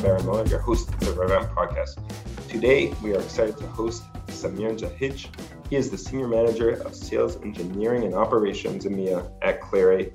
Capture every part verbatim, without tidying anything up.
Barry Miller, your host of the Revamp Podcast. Today, we are excited to host Samir Jahic. He is the Senior Manager of Sales Engineering and Operations EMEA at Clari,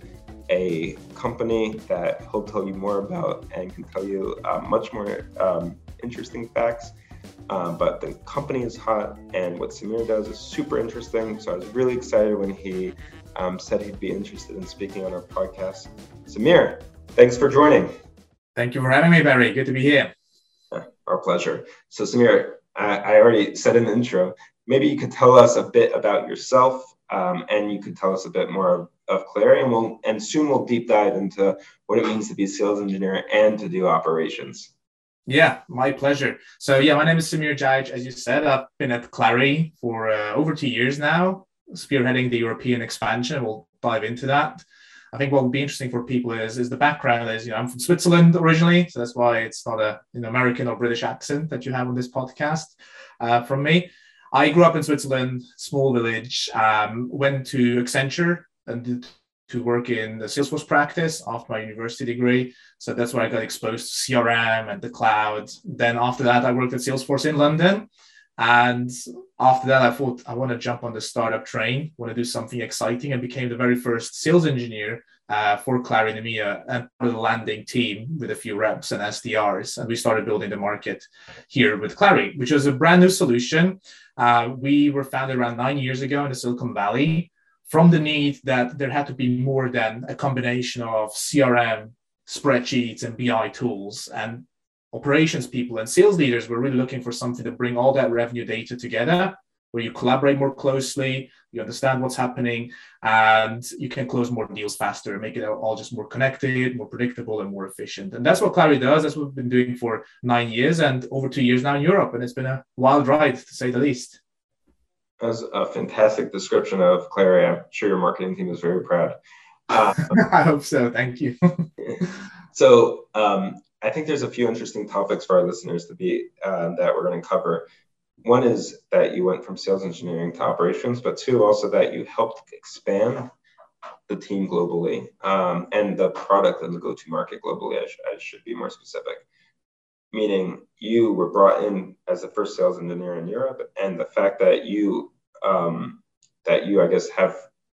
a company that he'll tell you more about and can tell you uh, much more um, interesting facts. Uh, but the company is hot, and what Samir does is super interesting. So I was really excited when he um, said he'd be interested in speaking on our podcast. Samir, thanks for joining. Thank you for having me, Barry. Good to be here. Our pleasure. So Samir, I, I already said in the intro, maybe you could tell us a bit about yourself, um, and you could tell us a bit more of, of Clari, and, we'll, and soon we'll deep dive into what it means to be a sales engineer and to do operations. Yeah, my pleasure. So yeah, my name is Samir Jahic. As you said, I've been at Clari for uh, over two years now, spearheading the European expansion. We'll dive into that. I think what will be interesting for people is, is the background is, you know, I'm from Switzerland originally, so that's why it's not a you know, American or British accent that you have on this podcast uh, from me. I grew up in Switzerland, small village, um, went to Accenture and did to work in the Salesforce practice after my university degree. So that's where I got exposed to C R M and the cloud. Then after that, I worked at Salesforce in London. And after that, I thought I want to jump on the startup train, want to do something exciting, and became the very first sales engineer uh, for Clari in EMEA and part of the landing team with a few reps and S D Rs. And we started building the market here with Clari, which was a brand new solution. Uh, we were founded around nine years ago in the Silicon Valley from the need that there had to be more than a combination of C R M, spreadsheets, and B I tools. And operations people and sales leaders were really looking for something to bring all that revenue data together, where you collaborate more closely, you understand what's happening, and you can close more deals faster, make it all just more connected, more predictable, and more efficient. And that's what Clari does. That's what we've been doing for nine years and over two years now in Europe. And it's been a wild ride, to say the least. That was a fantastic description of Clari. I'm sure your marketing team is very proud. Um, I hope so. Thank you. so um, I think there's a few interesting topics for our listeners to be uh, that we're going to cover. One is that you went from sales engineering to operations, but two, also that you helped expand the team globally um, and the product and the go-to-market globally. I, sh- I should be more specific. Meaning you were brought in as the first sales engineer in Europe, and the fact that you, um, that you, I guess, have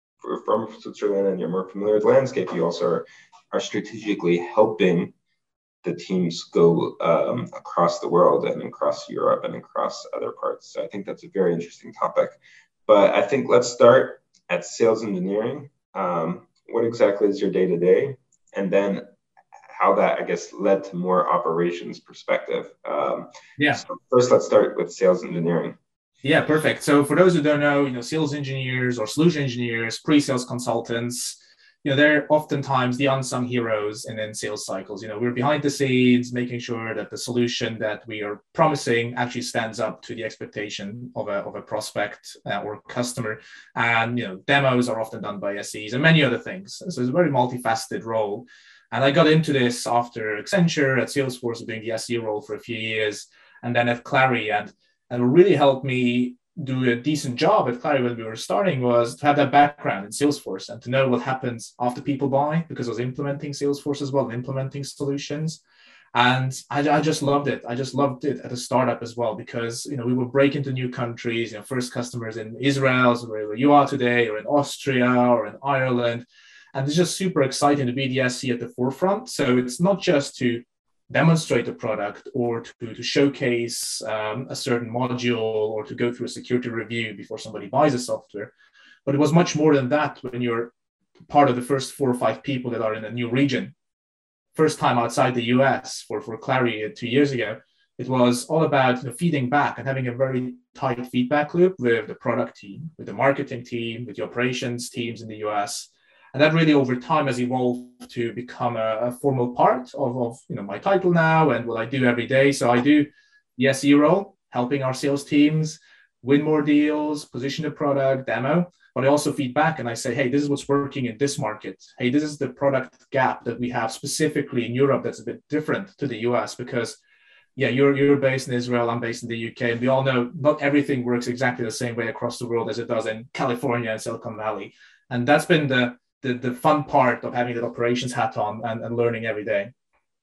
from Switzerland and you're more familiar with the landscape, you also are, are strategically helping the teams go um, across the world and across Europe and across other parts. So I think that's a very interesting topic. But I think let's start at sales engineering. Um, what exactly is your day-to-day? And then how that, I guess, led to more operations perspective. Um, yeah. So first, let's start with sales engineering. Yeah, perfect. So for those who don't know, you know, sales engineers or solution engineers, pre-sales consultants, you know, they're oftentimes the unsung heroes in, in sales cycles. You know, we're behind the scenes, making sure that the solution that we are promising actually stands up to the expectation of a, of a prospect uh, or customer. And, you know, demos are often done by S Es and many other things. So it's a very multifaceted role. And I got into this after Accenture at Salesforce, doing the S E role for a few years, and then at Clari. And, and it really helped me do a decent job at Clari when we were starting was to have that background in Salesforce and to know what happens after people buy, because I was implementing Salesforce as well, and implementing solutions. And I, I just loved it. I just loved it at a startup as well, because, you know, we would break into new countries, you know, first customers in Israel, so wherever you are today, or in Austria or in Ireland. And it's just super exciting to be the S E at the forefront. So it's not just to demonstrate the product or to, to showcase um, a certain module or to go through a security review before somebody buys a software. But it was much more than that when you're part of the first four or five people that are in a new region. First time outside the U S for, for Clari two years ago, it was all about you know, feeding back and having a very tight feedback loop with the product team, with the marketing team, with the operations teams in the U S. And that really over time has evolved to become a, a formal part of, of you know, my title now and what I do every day. So I do the S E role, helping our sales teams win more deals, position the product, demo, but I also feed back and I say, hey, this is what's working in this market. Hey, this is the product gap that we have specifically in Europe that's a bit different to the U S because, yeah, you're, you're based in Israel, I'm based in the U K, and we all know not everything works exactly the same way across the world as it does in California and Silicon Valley. And that's been the The, the fun part of having that operations hat on and, and learning every day.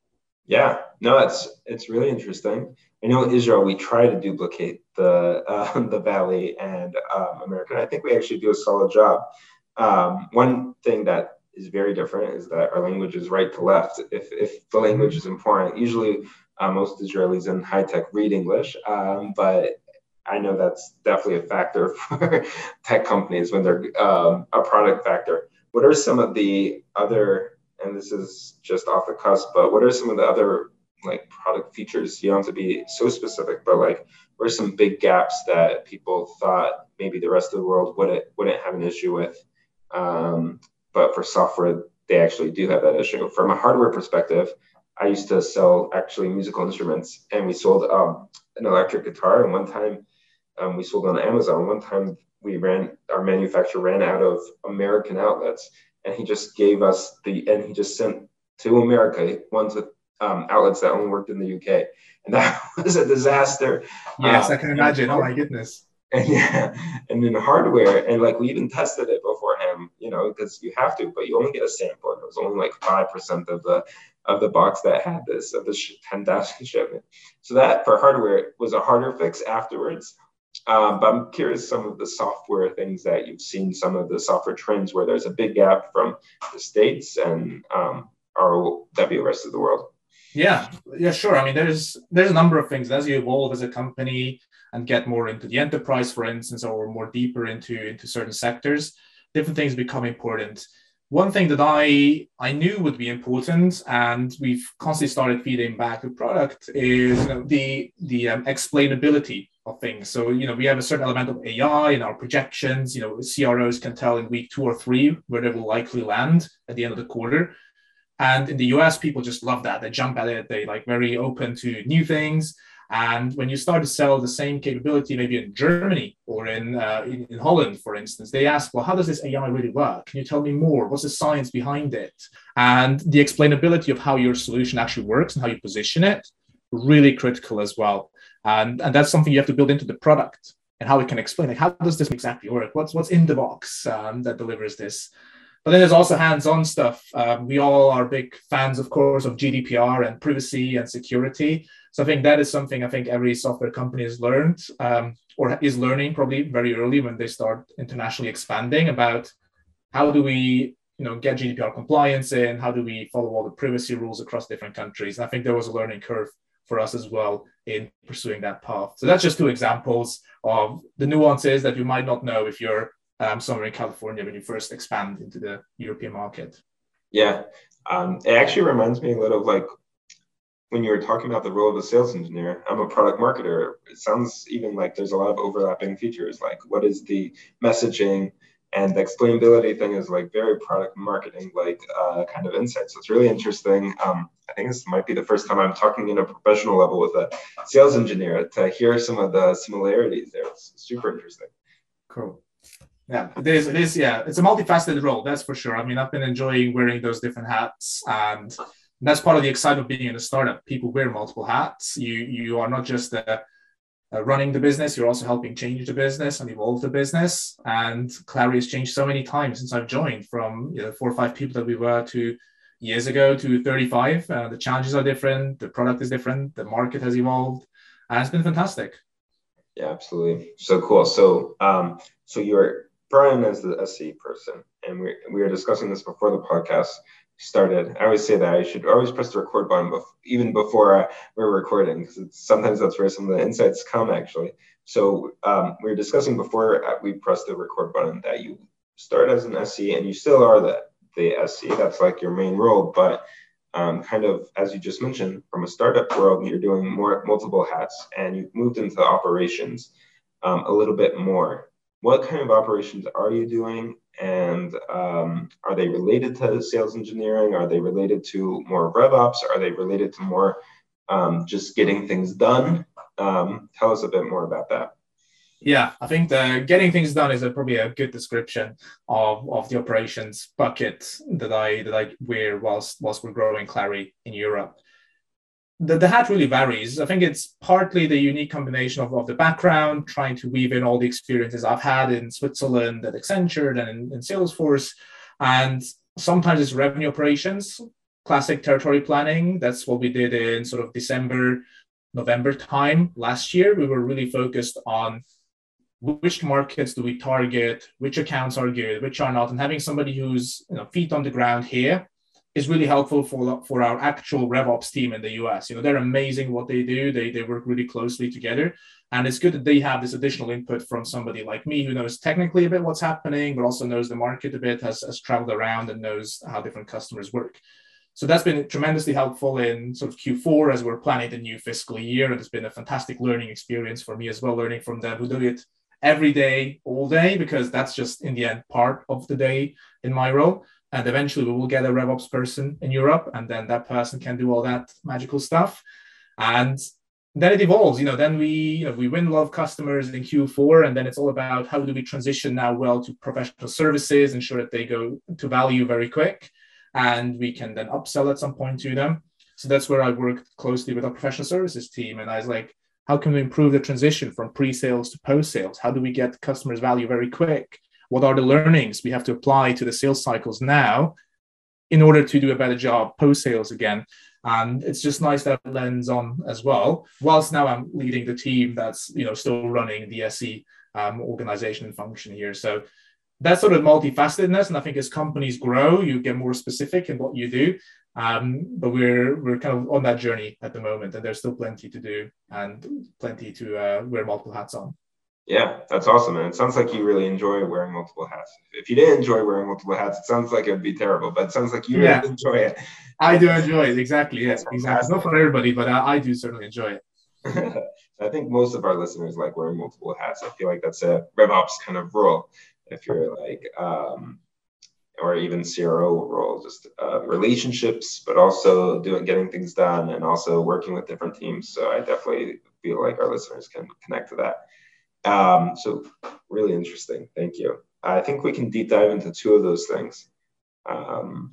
Yeah, no, it's it's really interesting. I know Israel, we try to duplicate the uh, the Valley and um, American. I think we actually do a solid job. Um, one thing that is very different is that our language is right to left. If if the language Mhm. is important, usually uh, most Israelis in high tech read English, um, but I know that's definitely a factor for tech companies when they're um, a product factor. What are some of the other, and this is just off the cusp, but what are some of the other like product features? You don't have to be so specific, but like what are some big gaps that people thought maybe the rest of the world wouldn't wouldn't have an issue with? Um, but for software, they actually do have that issue. From a hardware perspective, I used to sell actually musical instruments, and we sold um, an electric guitar. And one time um, we sold on Amazon. One time we ran, our manufacturer ran out of American outlets, and he just gave us the, and he just sent to America ones with um, outlets that only worked in the U K, and that was a disaster. Yes, Uh, I can and imagine. Oh my goodness. and yeah, and then hardware, and like we even tested it beforehand, you know, because you have to, but you only get a sample, and it was only like five percent of the of the box that had this of the ten thousand shipment. So that for hardware was a harder fix afterwards. Um, but I'm curious some of the software things that you've seen, some of the software trends where there's a big gap from the States and um, our W rest of the world. Yeah, yeah, sure. I mean, there's there's a number of things as you evolve as a company and get more into the enterprise, for instance, or more deeper into into certain sectors, different things become important. One thing that I I knew would be important, and we've constantly started feeding back the product, is you know, the the um, explainability of things. So you know, we have a certain element of A I in our projections. You know, C R Os can tell in week two or three where they will likely land at the end of the quarter. And in the U S, people just love that. They jump at it. They like very open to new things. And when you start to sell the same capability, maybe in Germany or in, uh, in, in Holland, for instance, they ask, well, how does this A I really work? Can you tell me more? What's the science behind it? And the explainability of how your solution actually works and how you position it, really critical as well. And, and that's something you have to build into the product and how it can explain, like, how does this exactly work? What's, what's in the box um, that delivers this? But then there's also hands-on stuff. Um, we all are big fans, of course, of G D P R and privacy and security. So I think that is something I think every software company has learned um, or is learning probably very early when they start internationally expanding about how do we you know, get G D P R compliance in, how do we follow all the privacy rules across different countries. And I think there was a learning curve for us as well in pursuing that path. So that's just two examples of the nuances that you might not know if you're Um, somewhere in California when you first expand into the European market. Yeah, um, it actually reminds me a little of like when you were talking about the role of a sales engineer. I'm a product marketer. It sounds even like there's a lot of overlapping features. Like what is the messaging and the explainability thing is like very product marketing like uh, kind of insight. So it's really interesting. Um, I think this might be the first time I'm talking in a professional level with a sales engineer to hear some of the similarities there. It's super interesting. Cool. Yeah, it is. It is. Yeah, it's a multifaceted role. That's for sure. I mean, I've been enjoying wearing those different hats, and that's part of the excitement of being in a startup. People wear multiple hats. You you are not just uh, uh, running the business; you're also helping change the business and evolve the business. And Clari has changed so many times since I've joined. From you know four or five people that we were to years ago to thirty-five. Uh, the challenges are different. The product is different. The market has evolved, and it's been fantastic. Yeah, absolutely. So cool. So um, so you're Brian is the S E person, and we we were discussing this before the podcast started. I always say that I should always press the record button, bef- even before uh, we're recording, because sometimes that's where some of the insights come. Actually, so um, we were discussing before we pressed the record button that you start as an S E, and you still are the the S E. That's like your main role, but um, kind of as you just mentioned, from a startup world, you're doing more multiple hats, and you've moved into operations um, a little bit more. What kind of operations are you doing? And um, are they related to sales engineering? Are they related to more RevOps? Are they related to more um, just getting things done? Um, tell us a bit more about that. Yeah, I think the getting things done is a, probably a good description of, of the operations bucket that I that I wear whilst whilst we're growing Clari in Europe. The, the hat really varies. I think it's partly the unique combination of, of the background, trying to weave in all the experiences I've had in Switzerland at Accenture and in, in Salesforce. And sometimes it's revenue operations. classic territory planning. That's what we did in sort of December, November time last year. We were really focused on which markets do we target, which accounts are good, which are not, and having somebody who's, you know, feet on the ground here is really helpful for, for our actual RevOps team in the U S. You know, they're amazing what they do. They, they work really closely together. And it's good that they have this additional input from somebody like me who knows technically a bit what's happening, but also knows the market a bit, has, has traveled around and knows how different customers work. So that's been tremendously helpful in sort of Q four as we're planning the new fiscal year. And it's been a fantastic learning experience for me as well, learning from them who do it every day, all day, because that's just in the end part of the day in my role. And eventually we will get a RevOps person in Europe, and then that person can do all that magical stuff. And then it evolves, you know, then we, you know, we win a lot of customers in Q four, and then it's all about how do we transition now well to professional services, ensure that they go to value very quick, and we can then upsell at some point to them. So that's where I worked closely with our professional services team. And I was like, how can we improve the transition from pre-sales to post-sales? How do we get customers value very quick? What are the learnings we have to apply to the sales cycles now in order to do a better job post-sales again? And it's just nice to have lens on as well, whilst now I'm leading the team that's, you know, still running the S E um, organization and function here. So that's sort of multifacetedness. And I think as companies grow, you get more specific in what you do. Um, but we're we're kind of on that journey at the moment, and there's still plenty to do and plenty to uh, wear multiple hats on. Yeah, that's awesome. And it sounds like you really enjoy wearing multiple hats. If you didn't enjoy wearing multiple hats, it sounds like it would be terrible, but it sounds like you yeah. really enjoy it. I do enjoy it. Exactly. Yes, exactly. Not for everybody, but I, I do certainly enjoy it. I think most of our listeners like wearing multiple hats. I feel like that's a RevOps kind of role. If you're like, um, or even C R O role, just uh, relationships, but also doing getting things done and also working with different teams. So I definitely feel like our listeners can connect to that. Um, so really interesting. Thank you. I think we can deep dive into two of those things. Um,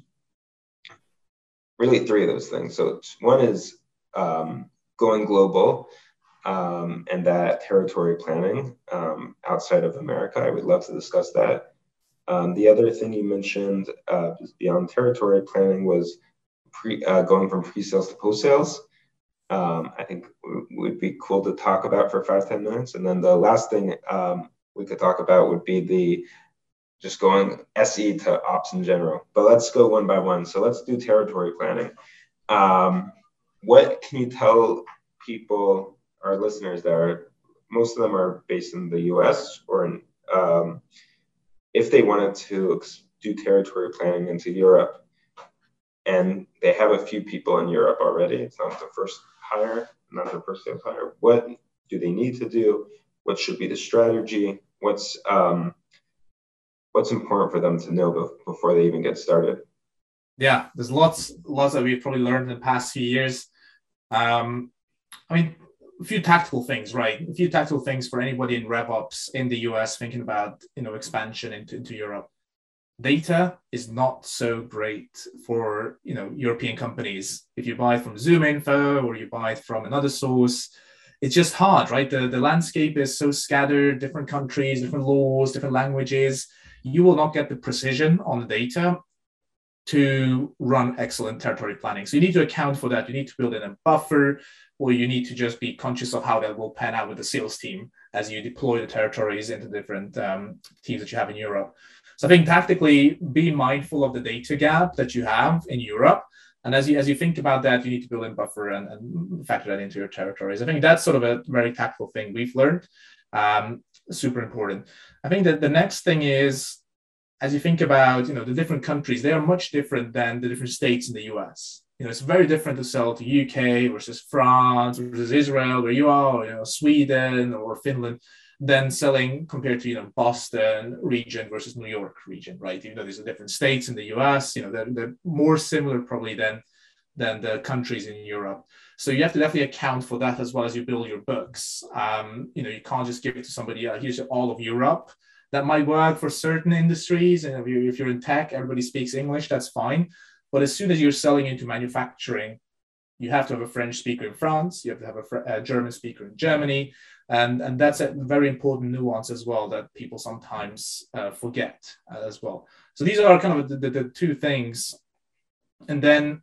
really three of those things. So one is um, going global um, and that territory planning um, outside of America. I would love to discuss that. Um, the other thing you mentioned uh, beyond territory planning was pre, uh, going from pre-sales to post-sales. Um, I think w- would be cool to talk about for five, ten minutes. And then the last thing um, we could talk about would be the just going S E to ops in general. But let's go one by one. So let's do territory planning. Um, what can you tell people, our listeners that are, most of them are based in the U S or in, um, if they wanted to do territory planning into Europe and they have a few people in Europe already, it's not the first hire, not the first sales hire, what do they need to do? What should be the strategy? What's um, what's important for them to know before they even get started? Yeah, there's lots, lots that we've probably learned in the past few years. Um, I mean, a few tactical things, right? A few tactical things for anybody in RevOps in the U S thinking about, you know, expansion into, into Europe. Data is not so great for, you know, European companies. If you buy from ZoomInfo or you buy it from another source, it's just hard, right? The, the landscape is so scattered, different countries, different laws, different languages. You will not get the precision on the data to run excellent territory planning. So you need to account for that. You need to build in a buffer, or you need to just be conscious of how that will pan out with the sales team as you deploy the territories into different um, teams that you have in Europe. So I think tactically, be mindful of the data gap that you have in Europe. And as you as you think about that, you need to build in buffer and, and factor that into your territories. I think that's sort of a very tactical thing we've learned. Um, super important. I think that the next thing is, as you think about, you know, the different countries, they are much different than the different states in the U S. You know, it's very different to sell to U K versus France versus Israel, where you are, or, you know, Sweden or Finland, than selling compared to, you know, Boston region versus New York region, right? Even though these are different states in the U S, you know, they're, they're more similar probably than, than the countries in Europe. So you have to definitely account for that as well as you build your books. Um, you know, you can't just give it to somebody, uh, here's all of Europe. That might work for certain industries. And if, you, if you're in tech, everybody speaks English, that's fine. But as soon as you're selling into manufacturing, you have to have a French speaker in France, you have to have a, a German speaker in Germany. And, and that's a very important nuance as well that people sometimes uh, forget uh, as well. So these are kind of the, the, the two things. And then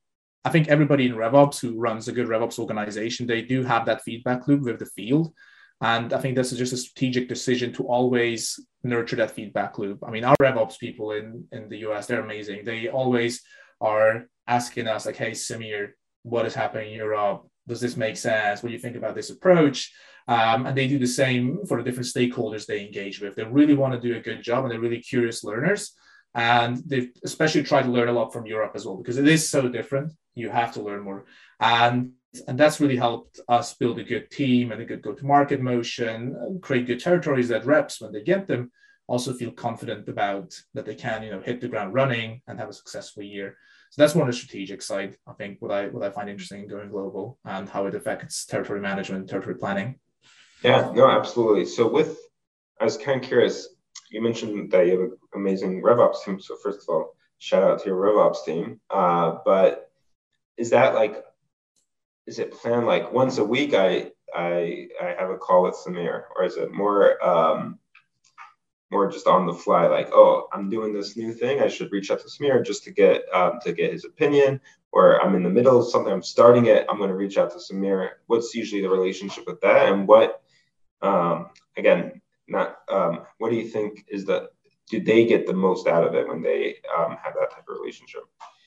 I think everybody in RevOps who runs a good RevOps organization, they do have that feedback loop with the field. And I think this is just a strategic decision to always nurture that feedback loop. I mean, our RevOps people in, in the U S, they're amazing. They always are asking us like, hey, Samir, what is happening in Europe? Does this make sense? What do you think about this approach? Um, and they do the same for the different stakeholders they engage with. They really want to do a good job, and they're really curious learners. And they especially try to learn a lot from Europe as well, because it is so different. You have to learn more. And, and that's really helped us build a good team and a good go-to-market motion, create good territories that reps, when they get them, also feel confident about that they can, you know, hit the ground running and have a successful year. So that's more on the strategic side, I think, what I what I find interesting in going global and how it affects territory management, territory planning. Yeah, no, absolutely. So with, I was kind of curious, you mentioned that you have an amazing RevOps team. So first of all, shout out to your RevOps team. Uh, but is that like, is it planned like once a week I I I have a call with Samir, or is it more um, more just on the fly, like, oh, I'm doing this new thing, I should reach out to Samir just to get um, to get his opinion, or I'm in the middle of something, I'm starting it, I'm going to reach out to Samir? What's usually the relationship with that, and what, um, again, not um, what do you think is the, do they get the most out of it when they um, have that type of relationship?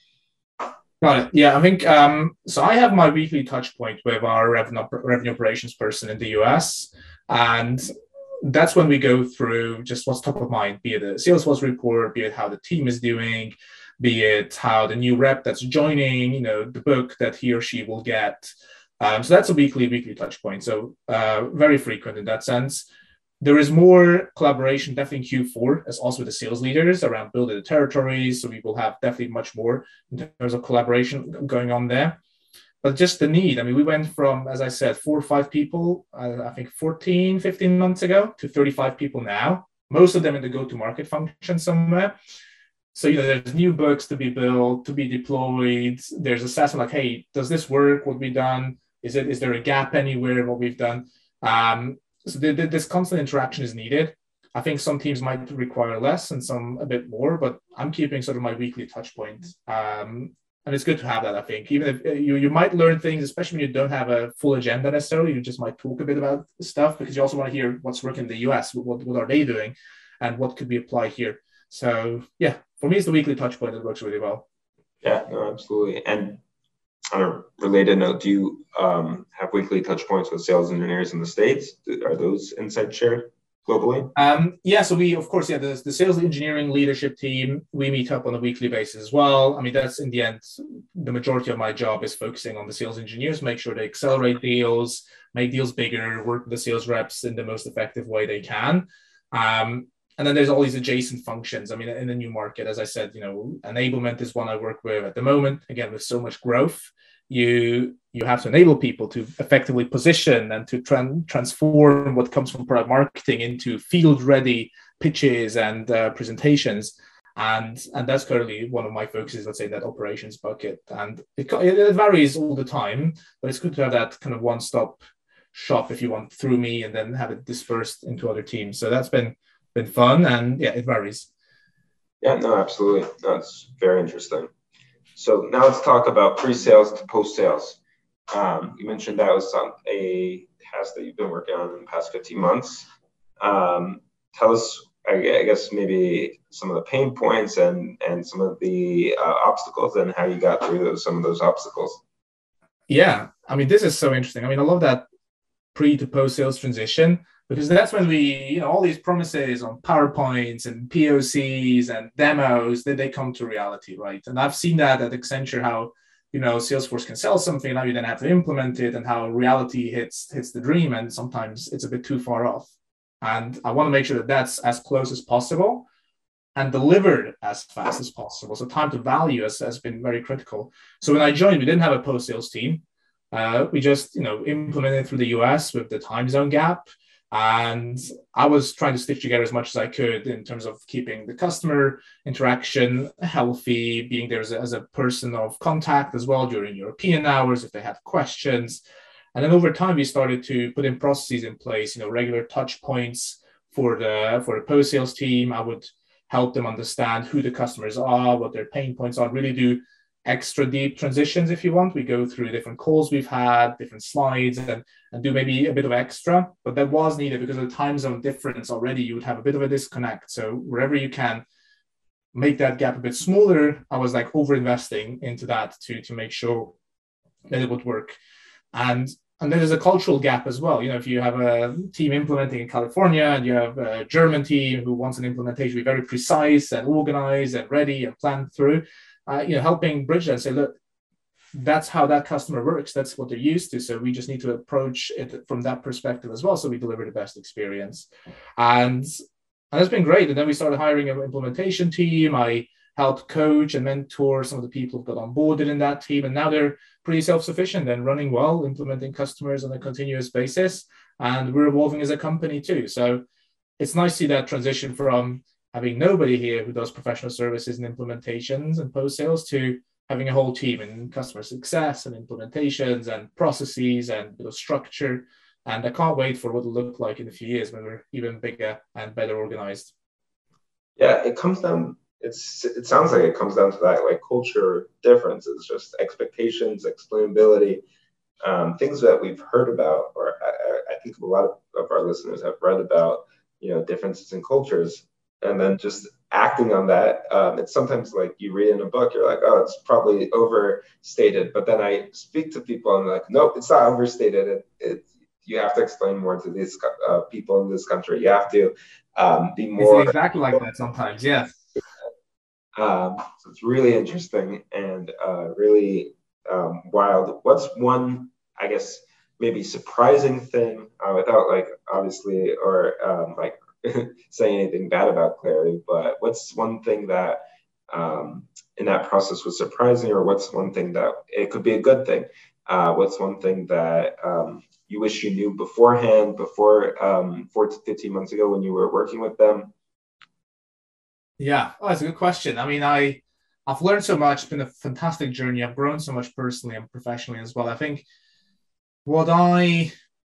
Got it. Yeah, I think um, so. I have my weekly touch point with our revenue, revenue operations person in the U S, and that's when we go through just what's top of mind, be it a Salesforce report, be it how the team is doing, be it how the new rep that's joining, you know, the book that he or she will get. Um, so that's a weekly, weekly touch point. So uh, very frequent in that sense. There is more collaboration definitely in Q four, as also with the sales leaders around building the territories. So we will have definitely much more in terms of collaboration going on there. But just the need, I mean, we went from, as I said, four or five people, uh, I think fourteen, fifteen months ago, to thirty-five people now, most of them in the go-to-market function somewhere. So, you know, there's new books to be built, to be deployed. There's assessment like, hey, does this work? What we've done? Is it, is there a gap anywhere in what we've done? Um, so the, the, this constant interaction is needed. I think some teams might require less and some a bit more, but I'm keeping sort of my weekly touch point. Um, And it's good to have that, I think. Even if you, you might learn things, especially when you don't have a full agenda necessarily, you just might talk a bit about stuff, because you also want to hear what's working in the U S, what, what are they doing, and what could be applied here. So yeah, for me, it's the weekly touch point that works really well. Yeah, no, absolutely. And on a related note, do you um, have weekly touch points with sales engineers in the States? Are those insights shared globally? Um, yeah, so we, of course, yeah, the, the sales engineering leadership team, we meet up on a weekly basis as well. I mean, that's in the end, the majority of my job is focusing on the sales engineers, make sure they accelerate deals, make deals bigger, work with the sales reps in the most effective way they can. Um, and then there's all these adjacent functions. I mean, in the new market, as I said, you know, enablement is one I work with at the moment. Again, with so much growth, you you have to enable people to effectively position and to tran- transform what comes from product marketing into field-ready pitches and uh, presentations. And, and that's currently one of my focuses, let's say, that operations bucket. And it, it varies all the time, but it's good to have that kind of one-stop shop, if you want, through me, and then have it dispersed into other teams. So that's been been fun, and yeah, it varies. Yeah, no, absolutely. That's very interesting. So now let's talk about pre-sales to post-sales. Um, you mentioned that was some, a task that you've been working on in the past fifteen months. Um, tell us, I guess, maybe some of the pain points and, and some of the uh, obstacles, and how you got through those, some of those obstacles. Yeah, I mean, this is so interesting. I mean, I love that pre to post-sales transition, because that's when we, you know, all these promises on PowerPoints and P O Cs and demos, that they come to reality, right? And I've seen that at Accenture, how, you know, Salesforce can sell something, now you then have to implement it, and how reality hits hits the dream, and sometimes it's a bit too far off. And I want to make sure that that's as close as possible and delivered as fast as possible. So time to value has, has been very critical. So when I joined, we didn't have a post-sales team. Uh, we just, you know, implemented through the U S with the time zone gap. And I was trying to stitch together as much as I could in terms of keeping the customer interaction healthy, being there as a, as a person of contact as well during European hours if they had questions. And then over time, we started to put in processes in place, you know, regular touch points for the for the post-sales team. I would help them understand who the customers are, what their pain points are, really do extra deep transitions if you want. We go through different calls we've had, different slides, and, and do maybe a bit of extra. But that was needed because of the time zone difference already. You would have a bit of a disconnect. So wherever you can make that gap a bit smaller, I was like over investing into that to, to make sure that it would work. And and then there's a cultural gap as well. You know, if you have a team implementing in California and you have a German team who wants an implementation to be very precise and organized and ready and planned through, uh, you know, helping bridge that and say, look, that's how that customer works. That's what they're used to. So we just need to approach it from that perspective as well. So we deliver the best experience. And, and it's been great. And then we started hiring an implementation team. I helped coach and mentor some of the people who got onboarded in that team. And now they're pretty self-sufficient and running well, implementing customers on a continuous basis. And we're evolving as a company too. So it's nice to see that transition from having nobody here who does professional services and implementations and post-sales to having a whole team in customer success and implementations and processes and a bit of structure. And I can't wait for what it'll look like in a few years when we're even bigger and better organized. Yeah, it comes down, it's it sounds like it comes down to that, like culture differences, just expectations, explainability, um, things that we've heard about, or I, I think a lot of, of our listeners have read about, you know, differences in cultures. And then just acting on that, um, it's sometimes like you read in a book, you're like, oh, it's probably overstated. But then I speak to people and I'm like, nope, it's not overstated. It, it, you have to explain more to these uh, people in this country. You have to um, be more. It's exactly like that sometimes, yeah. Um, so it's really interesting and uh, really um, wild. What's one, I guess, maybe surprising thing uh, without like obviously or um, like saying anything bad about Clari, but what's one thing that um, in that process was surprising, or what's one thing that it could be a good thing? Uh, what's one thing that um, you wish you knew beforehand, before um, four to fifteen months ago when you were working with them? Yeah, oh, that's a good question. I mean, I, I've learned so much. It's been a fantastic journey. I've grown so much personally and professionally as well. I think what I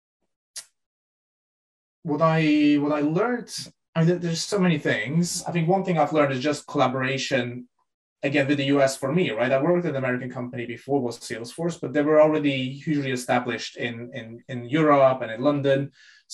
What I what I learned, I mean, there's so many things. I think one thing I've learned is just collaboration, again, with the U S for me, right? I worked at an American company before, was Salesforce, but they were already hugely established in, in, in Europe and in London.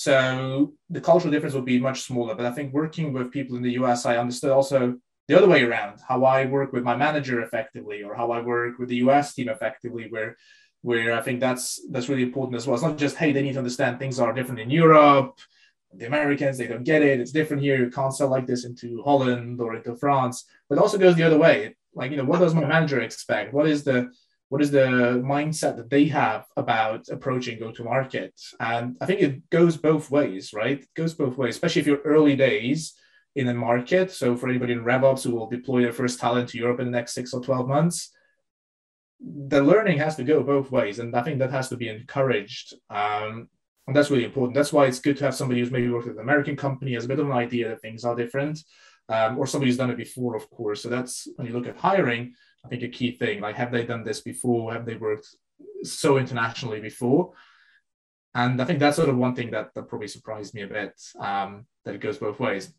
So the cultural difference would be much smaller. But I think working with people in the U S, I understood also the other way around, how I work with my manager effectively, or how I work with the U S team effectively, where where I think that's that's really important as well. It's not just, hey, they need to understand things are different in Europe. The Americans, they don't get it. It's different here. You can't sell like this into Holland or into France. But it also goes the other way. Like, you know, what does my manager expect? What is the what is the mindset that they have about approaching go-to-market? And I think it goes both ways, right? It goes both ways, especially if you're early days in a market. So for anybody in RevOps who will deploy their first talent to Europe in the next six or twelve months, the learning has to go both ways. And I think that has to be encouraged. Um, And that's really important. That's why it's good to have somebody who's maybe worked with an American company, has a bit of an idea that things are different, um, or somebody who's done it before, of course. So that's, when you look at hiring, I think a key thing. Like, have they done this before? Have they worked so internationally before? And I think that's sort of one thing that, that probably surprised me a bit, um, that it goes both ways.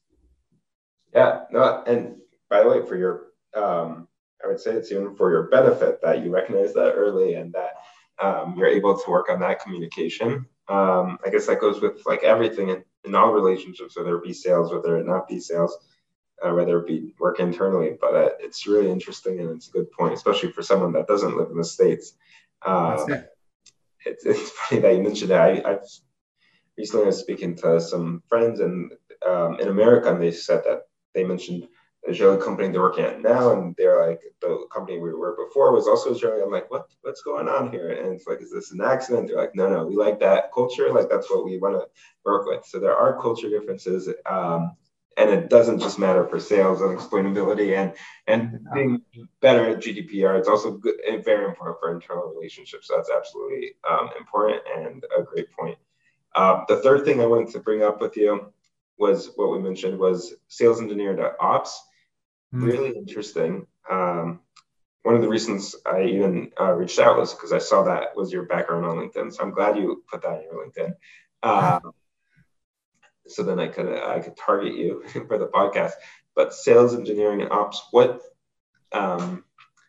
Yeah, no, and by the way, for your, um, I would say it's even for your benefit that you recognize that early and that um, you're able to work on that communication. Um, I guess that goes with like everything in, in all relationships, whether it be sales, whether it not be sales, uh, whether it be work internally. But uh, it's really interesting and it's a good point, especially for someone that doesn't live in the States. Uh, it's, it's funny that you mentioned that. I, I've recently was speaking to some friends and um, in America, and they said that they mentioned the Israeli company they're working at now, and they're like, the company we were before was also Israeli. I'm like, what? What's going on here? And it's like, is this an accident? They're like, no, no, we like that culture. Like, that's what we want to work with. So there are culture differences, um, and it doesn't just matter for sales and explainability and and being better at G D P R. It's also good, very important for internal relationships. So that's absolutely um, important and a great point. Uh, the third thing I wanted to bring up with you was what we mentioned was sales engineer to ops. Really interesting. Um, one of the reasons I even uh, reached out was because I saw that was your background on LinkedIn. So I'm glad you put that on your LinkedIn. Um, so then I could I could target you for the podcast. But sales engineering and ops, what um,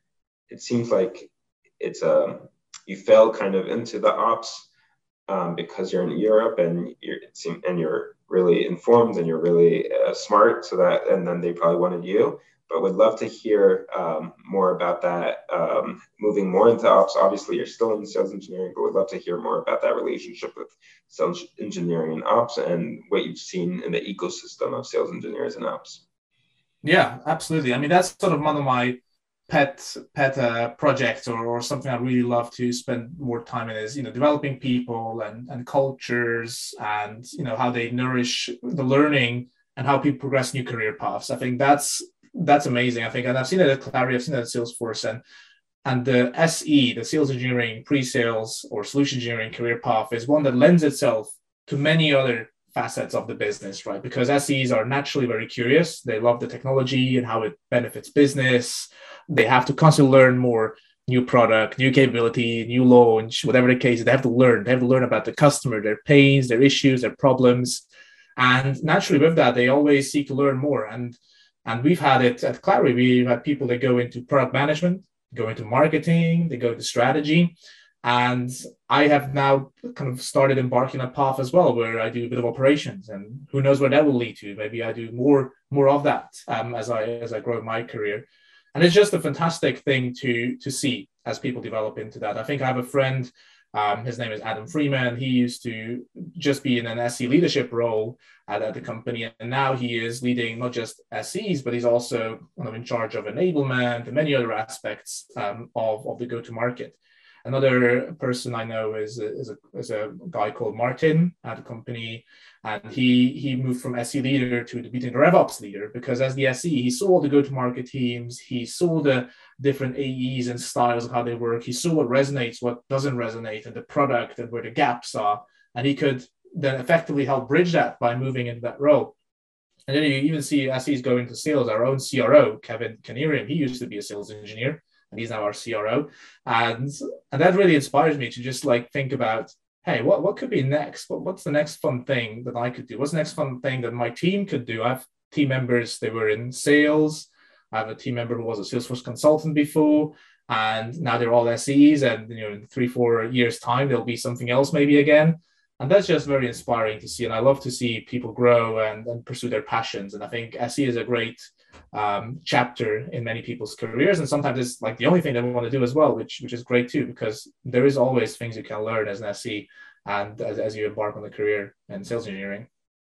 it seems like it's a, you fell kind of into the ops um, because you're in Europe and you're, and you're really informed and you're really uh, smart. So that, and then they probably wanted you. But would love to hear um, more about that, um, moving more into ops. Obviously, you're still in sales engineering, but would love to hear more about that relationship with sales engineering and ops and what you've seen in the ecosystem of sales engineers and ops. Yeah, absolutely. I mean, that's sort of one of my pet pet uh, projects, or, or something I really love to spend more time in, is, you know, developing people and, and cultures, and, you know, how they nourish the learning and how people progress new career paths. I think that's that's amazing. I think, and I've seen it at Clari, I've seen it at Salesforce, and and the S E, the sales engineering, pre-sales, or solution engineering career path is one that lends itself to many other facets of the business, right? Because S Es are naturally very curious. They love the technology and how it benefits business. They have to constantly learn more, new product, new capability, new launch, whatever the case. They have to learn. They have to learn about the customer, their pains, their issues, their problems. And naturally with that, they always seek to learn more. And And we've had it at Clari. We've had people that go into product management, go into marketing, they go into strategy. And I have now kind of started embarking on a path as well, where I do a bit of operations, and who knows where that will lead to. Maybe I do more, more of that um, as I as I grow my career. And it's just a fantastic thing to, to see as people develop into that. I think I have a friend, Um, his name is Adam Freeman. He used to just be in an S E leadership role at, at the company, and now he is leading not just S Es, but he's also kind of in charge of enablement and many other aspects um, of, of the go-to-market. Another person I know is a, is, a, is a guy called Martin at the company, and he he moved from S E leader to being the RevOps leader, because as the S E, he saw the go-to-market teams, he saw the different A Es and styles of how they work, he saw what resonates, what doesn't resonate, and the product and where the gaps are, and he could then effectively help bridge that by moving into that role. And then you even see S Es going to sales. Our own C R O, Kevin Canerian, he used to be a sales engineer, and he's now our C R O. And, and that really inspires me to just like think about, hey, what, what could be next? What, what's the next fun thing that I could do? What's the next fun thing that my team could do? I have team members, they were in sales. I have a team member who was a Salesforce consultant before, and now they're all S Es. And, you know, in three, four years' time, there'll be something else maybe again. And that's just very inspiring to see. And I love to see people grow and, and pursue their passions. And I think S E is a great um, chapter in many people's careers. And sometimes it's like the only thing they want to do as well, which, which is great too, because there is always things you can learn as an S E and as, as you embark on a career in sales engineering.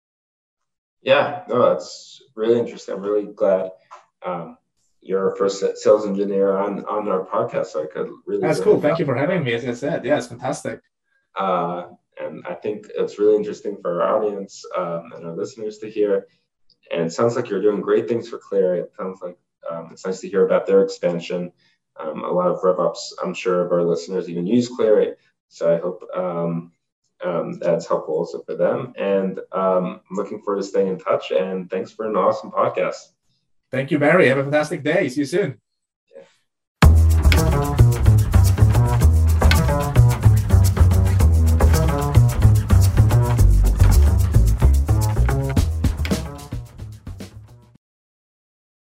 Yeah, no, that's really interesting. I'm really glad um, you're our first sales engineer on, on our podcast. So I could really. That's cool. Thank you for having me. As I said, yeah, it's fantastic. Uh, and I think it's really interesting for our audience um, and our listeners to hear. And it sounds like you're doing great things for Clari. It sounds like um, it's nice to hear about their expansion. Um, a lot of RevOps, I'm sure, of our listeners even use Clari. So I hope um, um, that's helpful also for them. And um, I'm looking forward to staying in touch. And thanks for an awesome podcast. Thank you, Barry. Have a fantastic day. See you soon.